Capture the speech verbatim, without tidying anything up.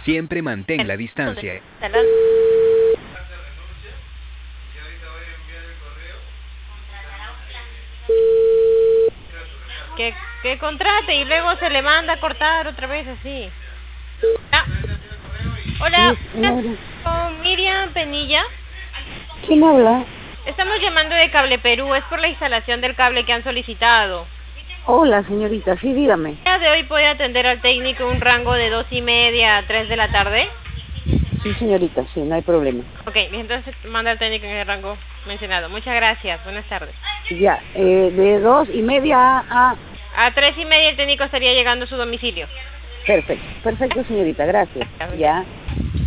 Siempre mantén la distancia. Que, que contrate y luego se le manda a cortar otra vez así. Ah. Hola, Sí, señora. con Miriam Penilla. ¿Quién habla? Estamos llamando de Cable Perú, es por la instalación del cable que han solicitado. Hola, señorita, sí, dígame. ¿El día de hoy puede atender al técnico un rango de dos y media a tres de la tarde? Sí, señorita, sí, no hay problema. Ok, entonces manda al técnico en el rango mencionado. Muchas gracias, buenas tardes. Ya, eh, de dos y media a... A tres y media el técnico estaría llegando a su domicilio. Perfecto, perfecto, señorita, gracias. Ya.